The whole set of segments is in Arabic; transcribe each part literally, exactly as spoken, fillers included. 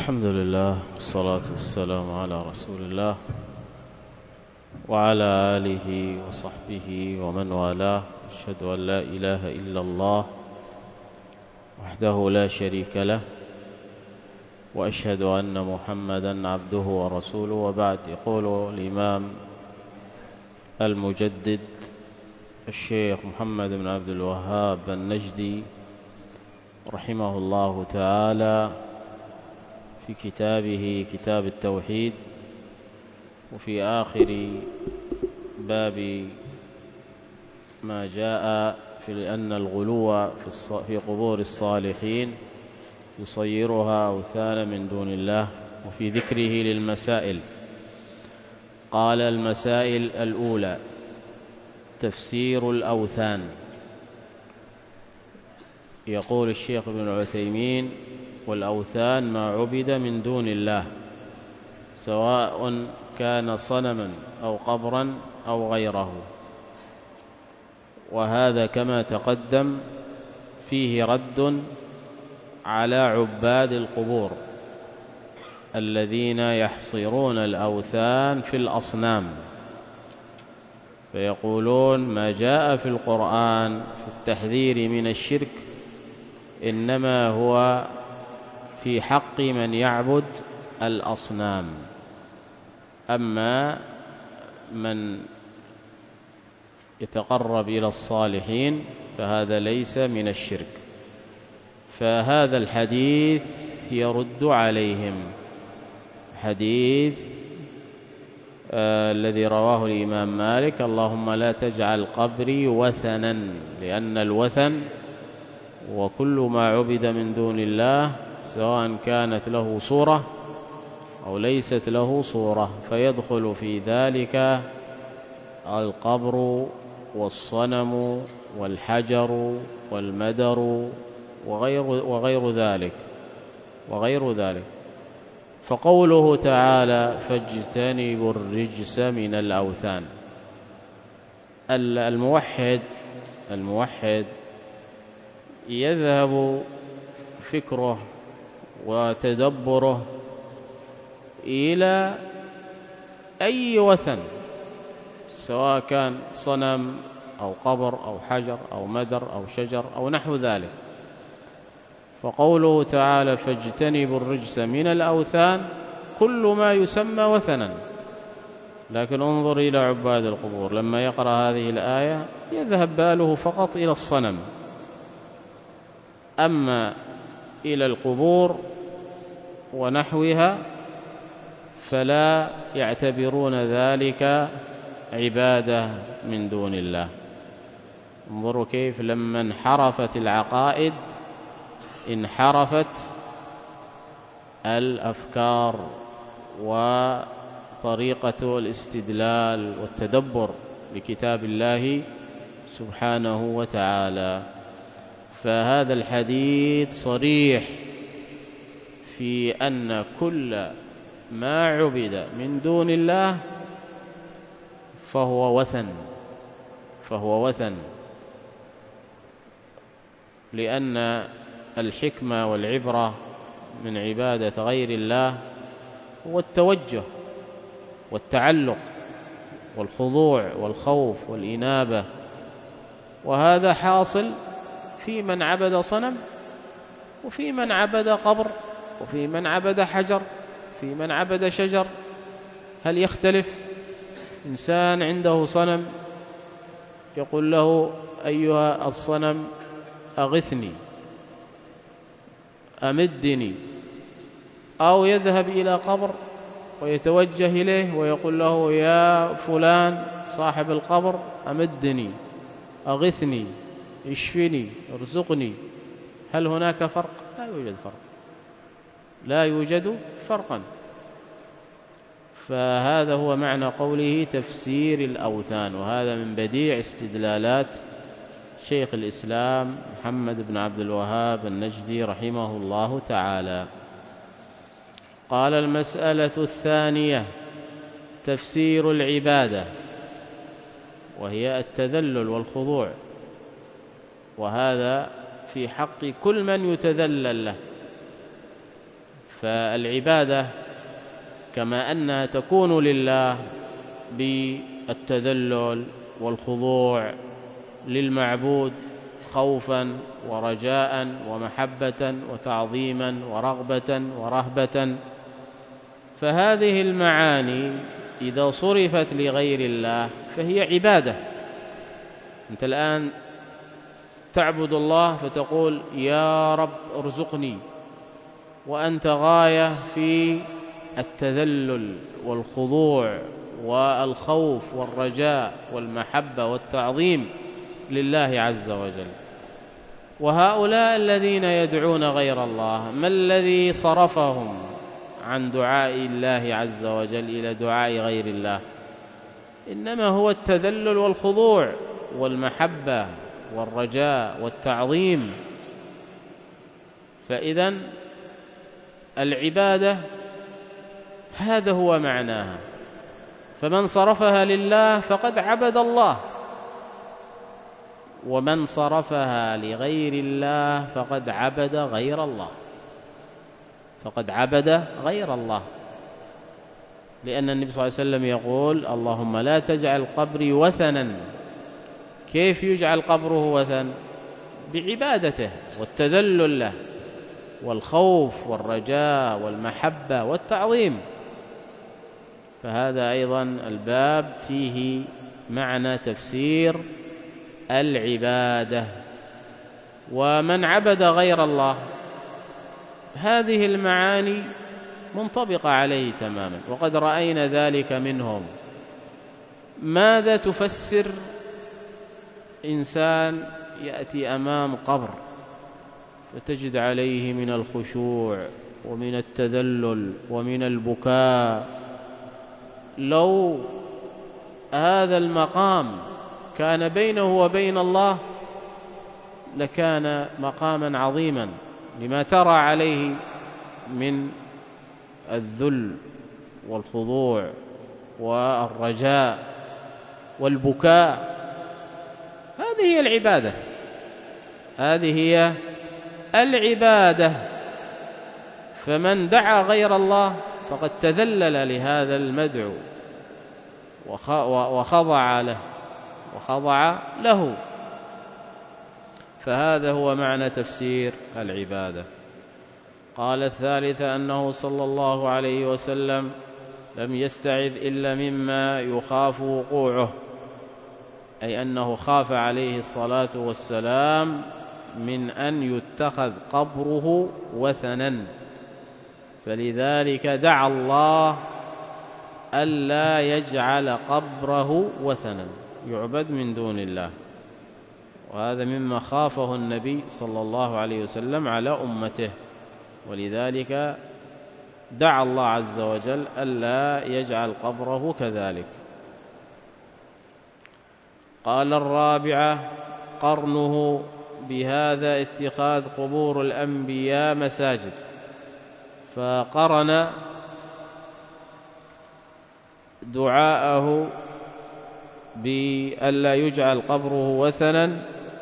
الحمد لله والصلاة والسلام على رسول الله وعلى آله وصحبه ومن والاه. أشهد أن لا إله إلا الله وحده لا شريك له، وأشهد أن محمدًا عبده ورسوله، وبعد. يقول الإمام المجدد الشيخ محمد بن عبد الوهاب النجدي رحمه الله تعالى في كتابه كتاب التوحيد، وفي آخر باب ما جاء في أن الغلو في قبور الصالحين يصيرها أوثانا من دون الله، وفي ذكره للمسائل قال: المسائل الأولى تفسير الأوثان. يقول الشيخ ابن عثيمين: والأوثان ما عبد من دون الله، سواء كان صنما أو قبرا أو غيره. وهذا كما تقدم فيه رد على عباد القبور الذين يحصرون الأوثان في الأصنام، فيقولون ما جاء في القرآن في التحذير من الشرك إنما هو في حق من يعبد الأصنام، أما من يتقرب إلى الصالحين فهذا ليس من الشرك. فهذا الحديث يرد عليهم، حديث آه الذي رواه الإمام مالك: اللهم لا تجعل قبري وثنا، لأن الوثن وكل ما عبد من دون الله سواء كانت له صورة أو ليست له صورة، فيدخل في ذلك القبر والصنم والحجر والمدر وغير, وغير ذلك وغير ذلك فقوله تعالى: فاجتنبوا الرجس من الأوثان. الموحد الموحد يذهب فكره وتدبره إلى أي وثن، سواء كان صنم أو قبر أو حجر أو مدر أو شجر أو نحو ذلك. فقوله تعالى: فاجتنبوا الرجس من الأوثان، كل ما يسمى وثنا. لكن انظر إلى عباد القبور، لما يقرأ هذه الآية يذهب باله فقط إلى الصنم، أما إلى القبور ونحوها فلا يعتبرون ذلك عبادة من دون الله. انظروا كيف لما انحرفت العقائد انحرفت الأفكار وطريقة الاستدلال والتدبر بكتاب الله سبحانه وتعالى. فهذا الحديث صريح في أن كل ما عبد من دون الله فهو وثن فهو وثن لأن الحكمة والعبرة من عبادة غير الله هو التوجه والتعلق والخضوع والخوف والإنابة، وهذا حاصل في من عبد صنم، وفي من عبد قبر، وفي من عبد حجر، في من عبد شجر. هل يختلف؟ إنسان عنده صنم يقول له: أيها الصنم أغثني، أمدني. أو يذهب إلى قبر ويتوجه إليه ويقول له: يا فلان صاحب القبر أمدني، أغثني، اشفني، ارزقني. هل هناك فرق؟ لا يوجد فرق، لا يوجد فرقا. فهذا هو معنى قوله تفسير الأوثان، وهذا من بديع استدلالات شيخ الإسلام محمد بن عبد الوهاب النجدي رحمه الله تعالى. قال: المسألة الثانية تفسير العبادة، وهي التذلل والخضوع، وهذا في حق كل من يتذلل له، فالعبادة كما أنها تكون لله بالتذلل والخضوع للمعبود خوفا ورجاء ومحبة وتعظيما ورغبة ورهبة، فهذه المعاني إذا صرفت لغير الله فهي عبادة. أنت الآن تعبد الله فتقول يا رب ارزقني، وأنت غاية في التذلل والخضوع والخوف والرجاء والمحبة والتعظيم لله عز وجل. وهؤلاء الذين يدعون غير الله ما الذي صرفهم عن دعاء الله عز وجل إلى دعاء غير الله؟ إنما هو التذلل والخضوع والمحبة والرجاء والتعظيم. فإذن العبادة هذا هو معناها، فمن صرفها لله فقد عبد الله، ومن صرفها لغير الله فقد عبد غير الله، فقد عبد غير الله، لأن النبي صلى الله عليه وسلم يقول اللهم لا تجعل قبري وثنا. كيف يجعل قبره وثن؟ بعبادته والتذلل له والخوف والرجاء والمحبة والتعظيم. فهذا أيضا الباب فيه معنى تفسير العبادة. ومن عبد غير الله هذه المعاني منطبقة عليه تماما، وقد رأينا ذلك منهم. ماذا تفسر إنسان يأتي أمام قبر فتجد عليه من الخشوع ومن التذلل ومن البكاء؟ لو هذا المقام كان بينه وبين الله لكان مقاما عظيما، لما ترى عليه من الذل والخضوع والرجاء والبكاء. هذه هي العبادة، هذه هي العبادة. فمن دعا غير الله فقد تذلل لهذا المدعو وخضع له وخضع له. فهذا هو معنى تفسير العبادة. قال الثالث أنه صلى الله عليه وسلم لم يستعذ إلا مما يخاف وقوعه، أي أنه خاف عليه الصلاة والسلام من أن يتخذ قبره وثنا، فلذلك دعا الله ألا يجعل قبره وثنا يعبد من دون الله. وهذا مما خافه النبي صلى الله عليه وسلم على أمته، ولذلك دعا الله عز وجل ألا يجعل قبره كذلك. قال الرابعة قرنه بهذا اتخاذ قبور الأنبياء مساجد، فقرن دعاءه بألا يجعل قبره وثنا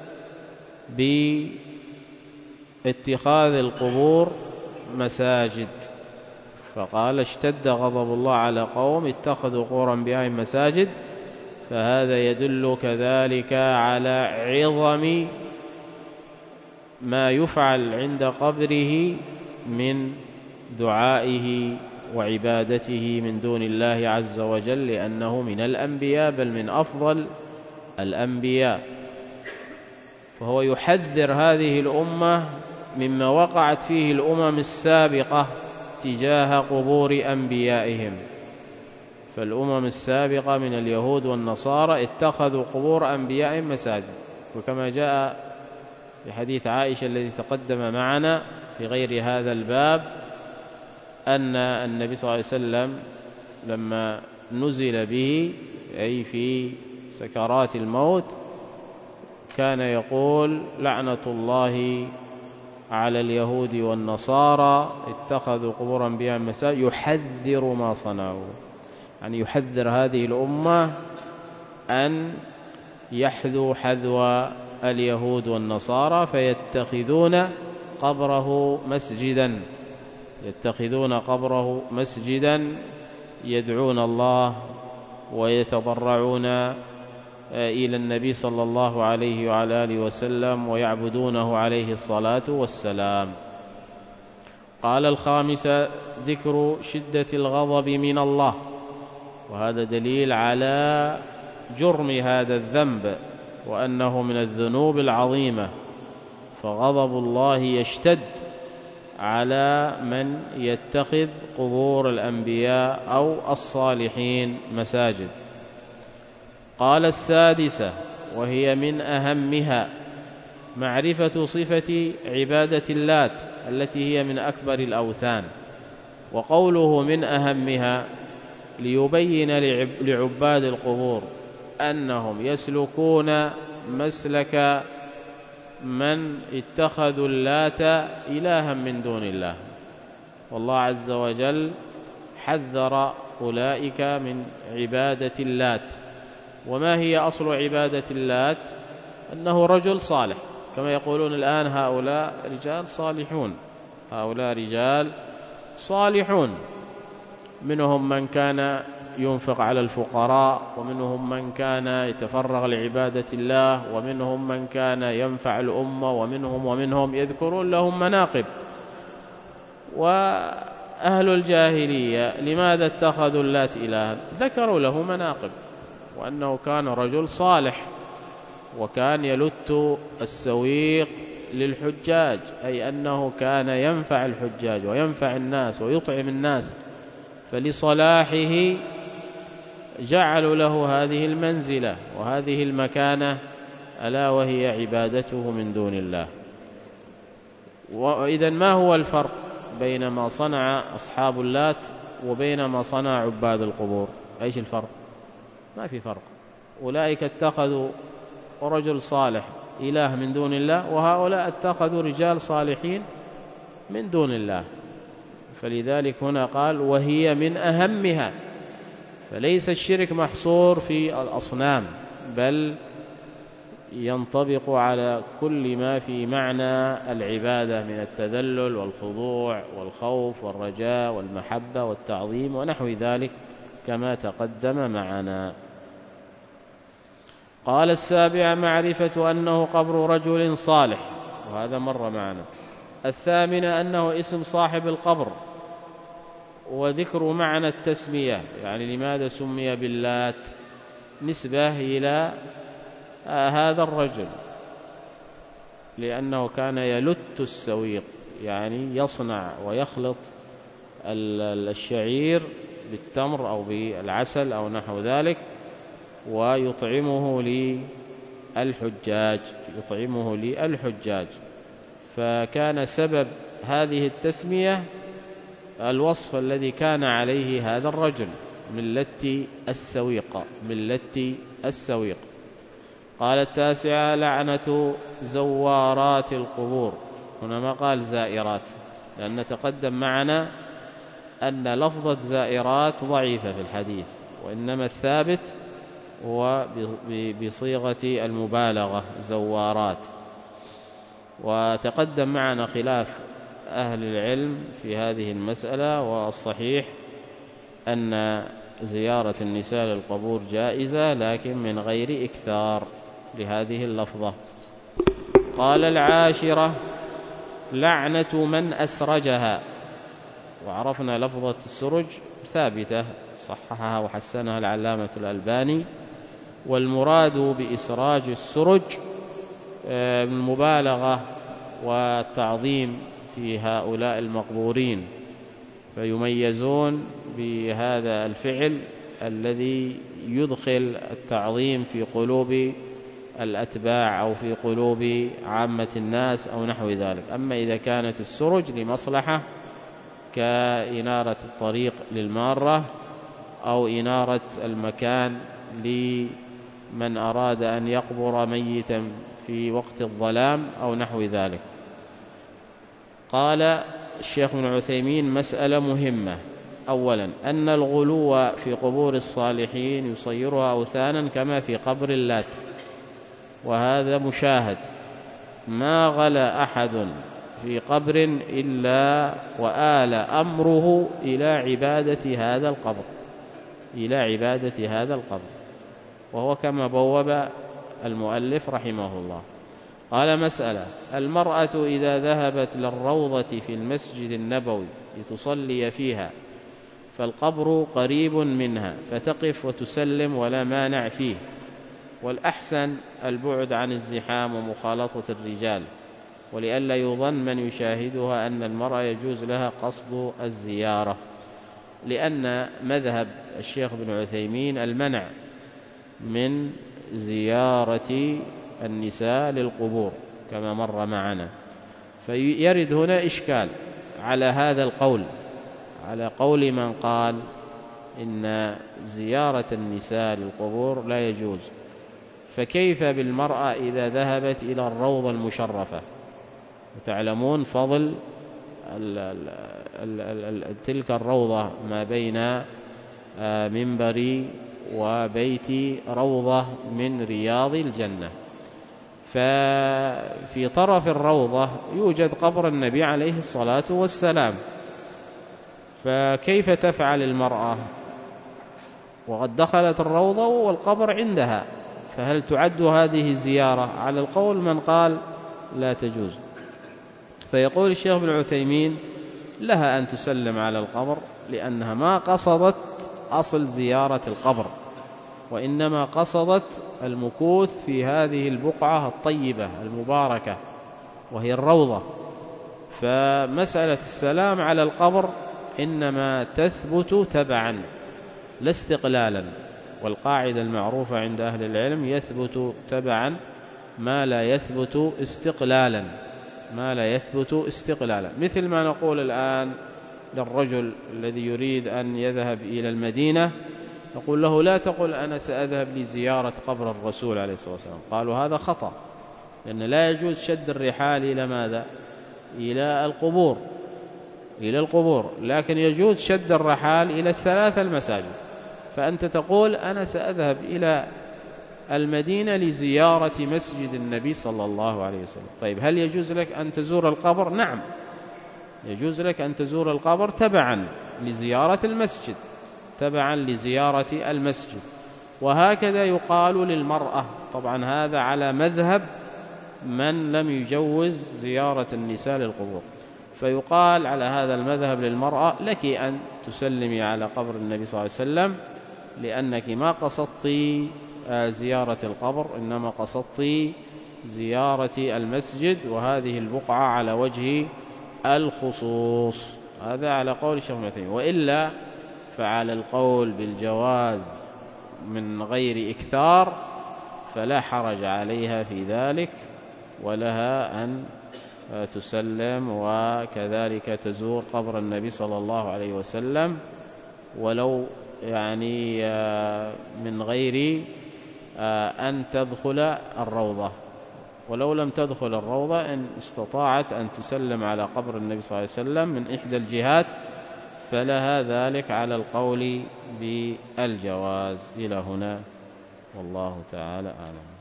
باتخاذ القبور مساجد، فقال اشتد غضب الله على قوم اتخذوا قبور أنبيائهم مساجد. فهذا يدل كذلك على عظم ما يفعل عند قبره من دعائه وعبادته من دون الله عز وجل، لأنه من الأنبياء بل من أفضل الأنبياء. فهو يحذر هذه الأمة مما وقعت فيه الأمم السابقة تجاه قبور أنبيائهم. فالأمم السابقة من اليهود والنصارى اتخذوا قبور أنبيائهم مساجد، وكما جاء في حديث عائشة الذي تقدم معنا في غير هذا الباب أن النبي صلى الله عليه وسلم لما نزل به أي في سكرات الموت كان يقول لعنة الله على اليهود والنصارى اتخذوا قبور أنبيائهم مساجد، يحذر ما صنعوا، يعني يحذر هذه الأمة أن يحذو حذو اليهود والنصارى فيتخذون قبره مسجدا. يتخذون قبره مسجدا يدعون الله ويتضرعون إلى النبي صلى الله عليه وعلى آله وسلم ويعبدونه عليه الصلاة والسلام. قال الخامسة ذكر شدة الغضب من الله، وهذا دليل على جرم هذا الذنب وأنه من الذنوب العظيمة، فغضب الله يشتد على من يتخذ قبور الأنبياء أو الصالحين مساجد. قال السادسة وهي من أهمها معرفة صفة عبادة اللات التي هي من أكبر الأوثان، وقوله من أهمها ليبين لعباد القبور أنهم يسلكون مسلك من اتخذوا اللات إلها من دون الله، والله عز وجل حذر أولئك من عبادة اللات. وما هي أصل عبادة اللات؟ أنه رجل صالح، كما يقولون الآن هؤلاء رجال صالحون، هؤلاء رجال صالحون، منهم من كان ينفق على الفقراء، ومنهم من كان يتفرغ لعبادة الله، ومنهم من كان ينفع الأمة، ومنهم ومنهم يذكرون لهم مناقب. وأهل الجاهلية لماذا اتخذوا اللات إلها؟ ذكروا له مناقب، وأنه كان رجل صالح، وكان يلت السويق للحجاج، أي أنه كان ينفع الحجاج وينفع الناس ويطعم الناس، فلصلاحه جعلوا له هذه المنزلة وهذه المكانة، ألا وهي عبادته من دون الله. وإذن ما هو الفرق بين ما صنع أصحاب اللات وبين ما صنع عباد القبور؟ أيش الفرق؟ ما في فرق. أولئك اتخذوا رجل صالح إله من دون الله، وهؤلاء اتخذوا رجال صالحين من دون الله. فلذلك هنا قال وهي من أهمها، فليس الشرك محصور في الأصنام، بل ينطبق على كل ما في معنى العبادة من التذلل والخضوع والخوف والرجاء والمحبة والتعظيم ونحو ذلك كما تقدم معنا. قال السابع معرفة أنه قبر رجل صالح، وهذا مر معنا. الثامن أنه اسم صاحب القبر، وذكر معنى التسمية، يعني لماذا سمي باللات؟ نسبة إلى هذا الرجل، لأنه كان يلت السويق، يعني يصنع ويخلط الشعير بالتمر أو بالعسل أو نحو ذلك، ويطعمه للحجاج يطعمه للحجاج فكان سبب هذه التسمية الوصف الذي كان عليه هذا الرجل من لت السويق من لت السويق. قال التاسعة لعنة زوارات القبور، هنا ما قال زائرات، لأن تقدم معنا أن لفظة زائرات ضعيفة في الحديث، وإنما الثابت هو بصيغة المبالغة زوارات. وتقدم معنا خلاف أهل العلم في هذه المسألة، والصحيح أن زيارة النساء للقبور جائزة، لكن من غير إكثار لهذه اللفظة. قال العاشرة لعنة من أسرجها، وعرفنا لفظة السرج ثابتة صححها وحسنها العلامة الألباني، والمراد بإسراج السرج المبالغة والتعظيم في هؤلاء المقبورين، فيميزون بهذا الفعل الذي يدخل التعظيم في قلوب الأتباع أو في قلوب عامة الناس أو نحو ذلك. أما إذا كانت السرج لمصلحة كإنارة الطريق للمارة أو إنارة المكان لمن أراد أن يقبر ميتا في وقت الظلام أو نحو ذلك. قال الشيخ ابن عثيمين مسألة مهمة: أولا أن الغلو في قبور الصالحين يصيرها أوثانا كما في قبر اللات، وهذا مشاهد، ما غلا أحد في قبر إلا وآل أمره إلى عبادة هذا القبر إلى عبادة هذا القبر وهو كما بوب المؤلف رحمه الله. قال: مسألة: المرأة إذا ذهبت للروضة في المسجد النبوي لتصلي فيها فالقبر قريب منها فتقف وتسلم ولا مانع فيه، والأحسن البعد عن الزحام ومخالطة الرجال، ولئلا يظن من يشاهدها أن المرأة يجوز لها قصد الزيارة، لأن مذهب الشيخ ابن عثيمين المنع من زيارة النساء للقبور كما مر معنا. فيرد هنا إشكال على هذا القول، على قول من قال إن زيارة النساء للقبور لا يجوز، فكيف بالمرأة إذا ذهبت إلى الروضة المشرفة؟ وتعلمون فضل ال ال ال ال تلك الروضة ما بين منبري وبيتي روضة من رياض الجنة، ففي طرف الروضة يوجد قبر النبي عليه الصلاة والسلام، فكيف تفعل المرأة وقد دخلت الروضة والقبر عندها؟ فهل تعد هذه زيارة؟ على القول من قال لا تجوز. فيقول الشيخ ابن عثيمين: لها أن تسلم على القبر، لأنها ما قصدت أصل زيارة القبر، وإنما قصدت المكوث في هذه البقعة الطيبة المباركة وهي الروضة. فمسألة السلام على القبر إنما تثبت تبعا لا استقلالا، والقاعدة المعروفة عند أهل العلم: يثبت تبعا ما لا يثبت استقلالا، ما لا يثبت استقلالا. مثل ما نقول الآن للرجل الذي يريد أن يذهب إلى المدينة، نقول له: لا تقل أنا سأذهب لزيارة قبر الرسول عليه الصلاة والسلام. قالوا هذا خطأ، لأن لا يجوز شد الرحال إلى ماذا؟ إلى القبور، إلى القبور، لكن يجوز شد الرحال إلى الثلاث المساجد. فأنت تقول أنا سأذهب إلى المدينة لزيارة مسجد النبي صلى الله عليه وسلم. طيب، هل يجوز لك أن تزور القبر؟ نعم، يجوز لك أن تزور القبر تبعا لزيارة المسجد، تبعا لزيارة المسجد. وهكذا يقال للمرأة، طبعا هذا على مذهب من لم يجوز زيارة النساء للقبور. فيقال على هذا المذهب للمرأة: لك أن تسلمي على قبر النبي صلى الله عليه وسلم، لأنك ما قصدت زيارة القبر، إنما قصدت زيارة المسجد، وهذه البقعة على وجه الخصوص. هذا على قول الشيخ ابن عثيمين. وإلا فعلى القول بالجواز من غير إكثار فلا حرج عليها في ذلك، ولها أن تسلم وكذلك تزور قبر النبي صلى الله عليه وسلم، ولو يعني من غير أن تدخل الروضة. ولو لم تدخل الروضة، إن استطاعت أن تسلم على قبر النبي صلى الله عليه وسلم من إحدى الجهات فلها ذلك على القول بالجواز. إلى هنا والله تعالى أعلم.